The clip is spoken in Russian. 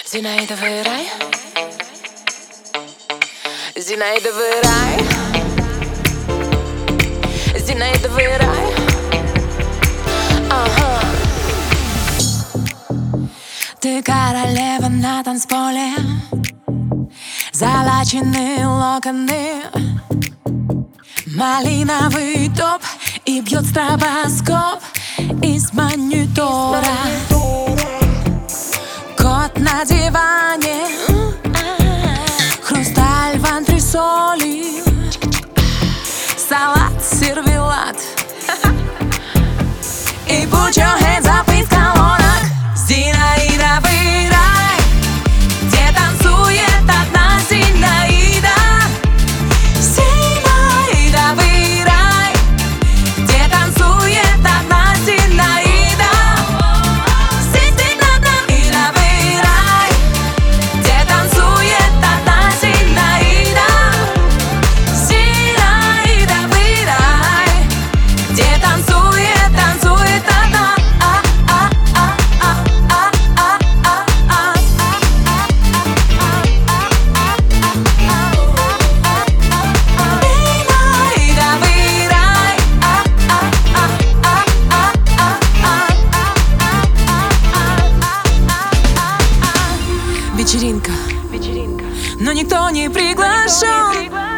Зинаидовый рай, Зинаидовый рай, Зинаидовый рай. Ага. Ты королева на танцполе, золоченые локоны, малиновый топ, и бьет стробоскоп из монитора. Кот на диване, хрусталь в антресоли, салат, сервелат. И put your hands up из колонок. Зинаидовый рай, где танцует одна Зинаида. Зинаидовый рай, где танцует одна Зинаида. Зинаидовый рай, где танцует одна Зинаида. Зинаидовый рай, где танцует одна. Вечеринка, но никто не приглашен.